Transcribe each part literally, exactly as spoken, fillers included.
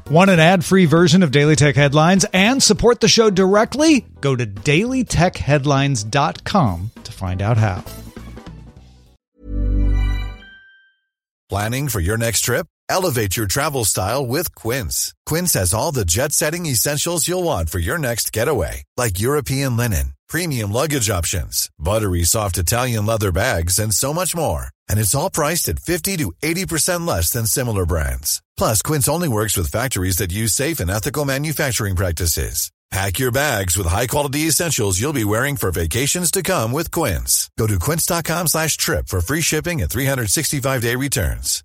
Want an ad-free version of Daily Tech Headlines and support the show directly? Go to daily tech headlines dot com to find out how. Planning for your next trip? Elevate your travel style with Quince. Quince has all the jet-setting essentials you'll want for your next getaway, like European linen, premium luggage options, buttery soft Italian leather bags, and so much more. And it's all priced at fifty to eighty percent less than similar brands. Plus, Quince only works with factories that use safe and ethical manufacturing practices. Pack your bags with high-quality essentials you'll be wearing for vacations to come with Quince. Go to quince.com slash trip for free shipping and three sixty-five day returns.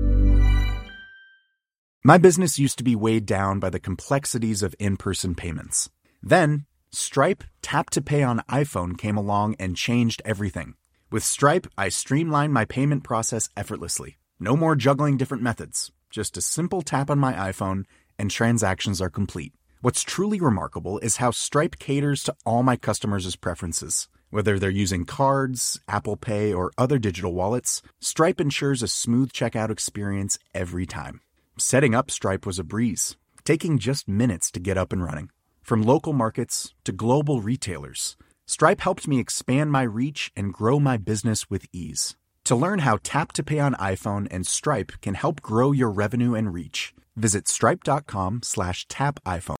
My business used to be weighed down by the complexities of in-person payments. Then, Stripe Tap to Pay on iPhone came along and changed everything. With Stripe, I streamlined my payment process effortlessly. No more juggling different methods. Just a simple tap on my iPhone and transactions are complete. What's truly remarkable is how Stripe caters to all my customers' preferences. Whether they're using cards, Apple Pay, or other digital wallets, Stripe ensures a smooth checkout experience every time. Setting up Stripe was a breeze, taking just minutes to get up and running. From local markets to global retailers, Stripe helped me expand my reach and grow my business with ease. To learn how Tap to Pay on iPhone and Stripe can help grow your revenue and reach, visit stripe.com slash tap iPhone.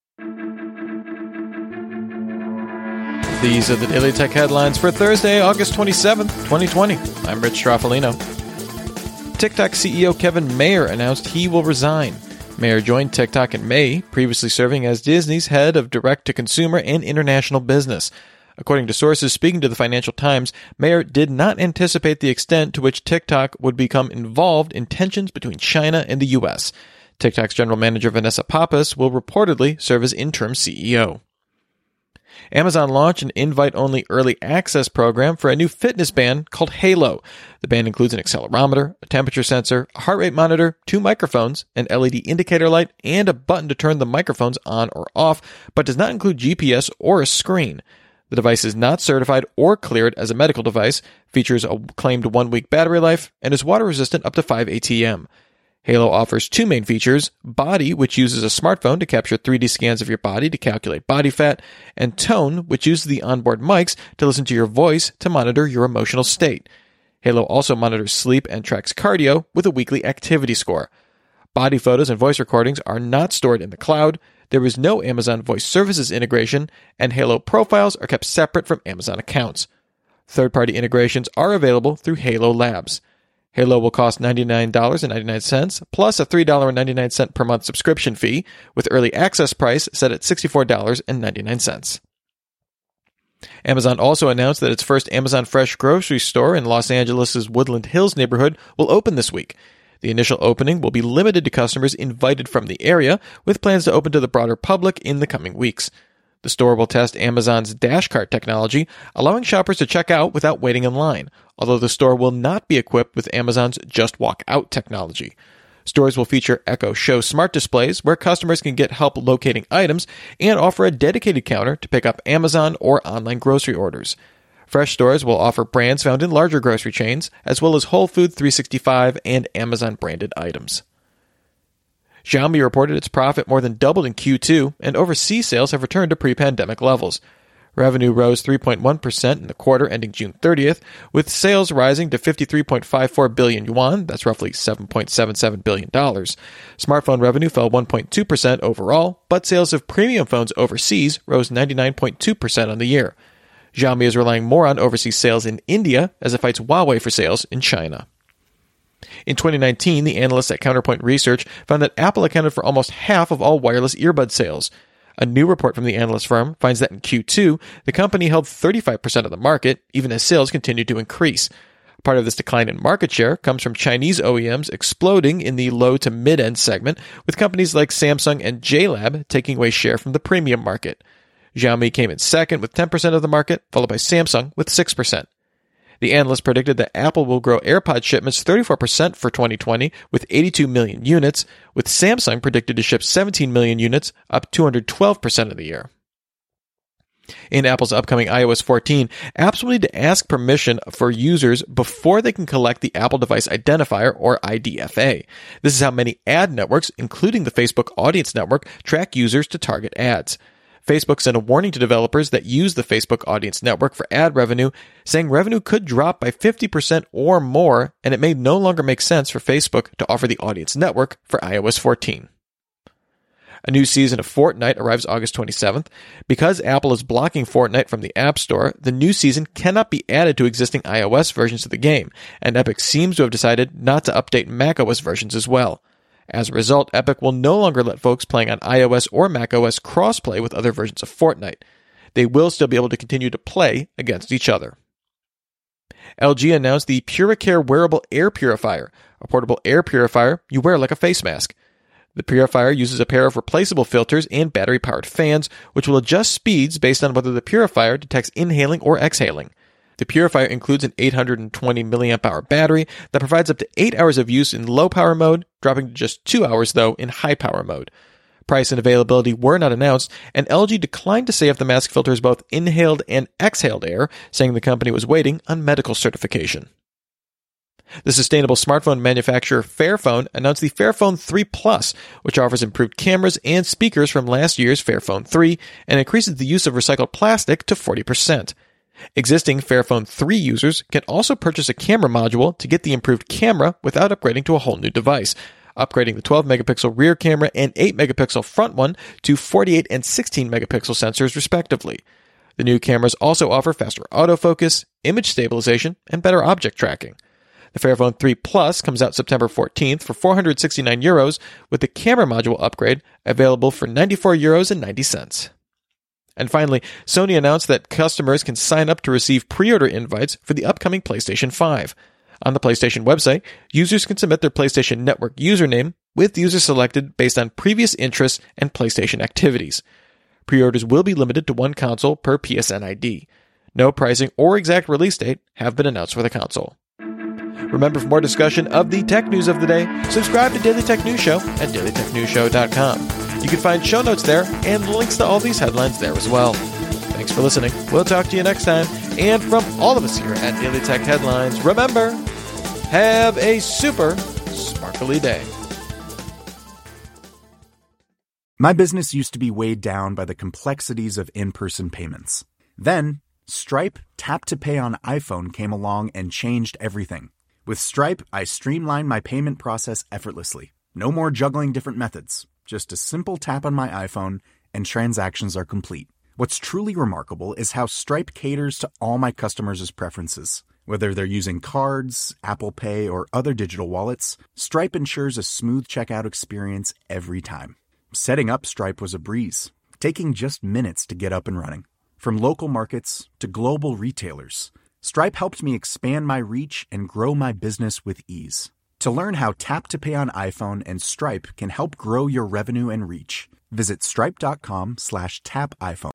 These are the Daily Tech Headlines for Thursday, August twenty-seventh, twenty twenty. I'm Rich Stroffolino. TikTok C E O Kevin Mayer announced he will resign. Mayer joined TikTok in May, previously serving as Disney's head of direct-to-consumer and international business. According to sources speaking to the Financial Times, Mayer did not anticipate the extent to which TikTok would become involved in tensions between China and the U S. TikTok's general manager Vanessa Pappas will reportedly serve as interim C E O. Amazon launched an invite-only early access program for a new fitness band called Halo. The band includes an accelerometer, a temperature sensor, a heart rate monitor, two microphones, an L E D indicator light, and a button to turn the microphones on or off, but does not include G P S or a screen. The device is not certified or cleared as a medical device, features a claimed one-week battery life, and is water-resistant up to five A T M. Halo offers two main features, Body, which uses a smartphone to capture three D scans of your body to calculate body fat, and Tone, which uses the onboard mics to listen to your voice to monitor your emotional state. Halo also monitors sleep and tracks cardio with a weekly activity score. Body photos and voice recordings are not stored in the cloud, there is no Amazon Voice Services integration, and Halo profiles are kept separate from Amazon accounts. Third-party integrations are available through Halo Labs. Halo will cost ninety-nine dollars and ninety-nine cents plus a three dollars and ninety-nine cents per month subscription fee, with early access price set at sixty-four dollars and ninety-nine cents. Amazon also announced that its first Amazon Fresh grocery store in Los Angeles' Woodland Hills neighborhood will open this week. The initial opening will be limited to customers invited from the area, with plans to open to the broader public in the coming weeks. The store will test Amazon's Dash Cart technology, allowing shoppers to check out without waiting in line, although the store will not be equipped with Amazon's Just Walk Out technology. Stores will feature Echo Show smart displays where customers can get help locating items and offer a dedicated counter to pick up Amazon or online grocery orders. Fresh stores will offer brands found in larger grocery chains, as well as Whole Food three sixty-five and Amazon-branded items. Xiaomi reported its profit more than doubled in Q two, and overseas sales have returned to pre-pandemic levels. Revenue rose three point one percent in the quarter ending June thirtieth, with sales rising to fifty-three point five four billion yuan, that's roughly seven point seven seven billion dollars. Smartphone revenue fell one point two percent overall, but sales of premium phones overseas rose ninety-nine point two percent on the year. Xiaomi is relying more on overseas sales in India as it fights Huawei for sales in China. In twenty nineteen, the analysts at Counterpoint Research found that Apple accounted for almost half of all wireless earbud sales. A new report from the analyst firm finds that in Q two, the company held thirty-five percent of the market, even as sales continued to increase. Part of this decline in market share comes from Chinese O E Ms exploding in the low to mid-end segment, with companies like Samsung and J Lab taking away share from the premium market. Xiaomi came in second with ten percent of the market, followed by Samsung with six percent. The analyst predicted that Apple will grow AirPods shipments thirty-four percent for twenty twenty with eighty-two million units, with Samsung predicted to ship seventeen million units, up two hundred twelve percent of the year. In Apple's upcoming i O S fourteen, apps will need to ask permission for users before they can collect the Apple Device Identifier, or I D F A. This is how many ad networks, including the Facebook Audience Network, track users to target ads. Facebook sent a warning to developers that use the Facebook Audience Network for ad revenue, saying revenue could drop by fifty percent or more, and it may no longer make sense for Facebook to offer the Audience Network for i O S fourteen. A new season of Fortnite arrives August twenty-seventh. Because Apple is blocking Fortnite from the App Store, the new season cannot be added to existing iOS versions of the game, and Epic seems to have decided not to update macOS versions as well. As a result, Epic will no longer let folks playing on iOS or macOS crossplay with other versions of Fortnite. They will still be able to continue to play against each other. L G announced the Puricare Wearable Air Purifier, a portable air purifier you wear like a face mask. The purifier uses a pair of replaceable filters and battery-powered fans, which will adjust speeds based on whether the purifier detects inhaling or exhaling. The purifier includes an eight hundred twenty milliamp hour battery that provides up to eight hours of use in low-power mode, dropping to just two hours, though, in high-power mode. Price and availability were not announced, and L G declined to say if the mask filters both inhaled and exhaled air, saying the company was waiting on medical certification. The sustainable smartphone manufacturer Fairphone announced the Fairphone three Plus, which offers improved cameras and speakers from last year's Fairphone three and increases the use of recycled plastic to forty percent. Existing Fairphone three users can also purchase a camera module to get the improved camera without upgrading to a whole new device, upgrading the twelve megapixel rear camera and eight megapixel front one to forty-eight and sixteen megapixel sensors respectively. The new cameras also offer faster autofocus, image stabilization, and better object tracking. The Fairphone three Plus comes out September fourteenth for four hundred sixty-nine euros, with the camera module upgrade available for ninety-four euros and ninety cents. And finally, Sony announced that customers can sign up to receive pre-order invites for the upcoming PlayStation five. On the PlayStation website, users can submit their PlayStation Network username, with users selected based on previous interests and PlayStation activities. Pre-orders will be limited to one console per P S N I D. No pricing or exact release date have been announced for the console. Remember, for more discussion of the tech news of the day, subscribe to Daily Tech News Show at daily tech news show dot com. You can find show notes there and links to all these headlines there as well. Thanks for listening. We'll talk to you next time. And from all of us here at Daily Tech Headlines, remember, have a super sparkly day. My business used to be weighed down by the complexities of in-person payments. Then, Stripe Tap to Pay on iPhone came along and changed everything. With Stripe, I streamlined my payment process effortlessly. No more juggling different methods. Just a simple tap on my iPhone and transactions are complete. What's truly remarkable is how Stripe caters to all my customers' preferences. Whether they're using cards, Apple Pay, or other digital wallets, Stripe ensures a smooth checkout experience every time. Setting up Stripe was a breeze, taking just minutes to get up and running. From local markets to global retailers, Stripe helped me expand my reach and grow my business with ease. To learn how Tap to Pay on iPhone and Stripe can help grow your revenue and reach, visit stripe.com slash tap iPhone.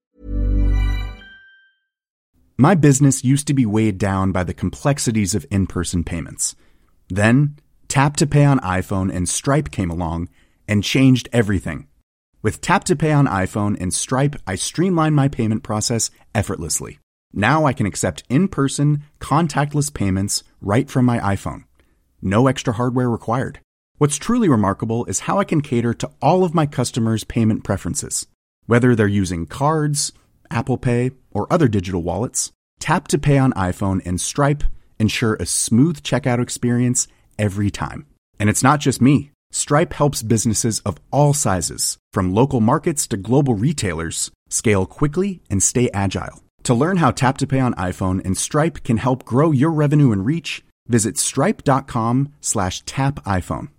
My business used to be weighed down by the complexities of in-person payments. Then, Tap to Pay on iPhone and Stripe came along and changed everything. With Tap to Pay on iPhone and Stripe, I streamlined my payment process effortlessly. Now I can accept in-person, contactless payments right from my iPhone. No extra hardware required. What's truly remarkable is how I can cater to all of my customers' payment preferences. Whether they're using cards, Apple Pay, or other digital wallets, Tap to Pay on iPhone and Stripe ensure a smooth checkout experience every time. And it's not just me. Stripe helps businesses of all sizes, from local markets to global retailers, scale quickly and stay agile. To learn how Tap to Pay on iPhone and Stripe can help grow your revenue and reach, visit stripe.com slash tap iPhone.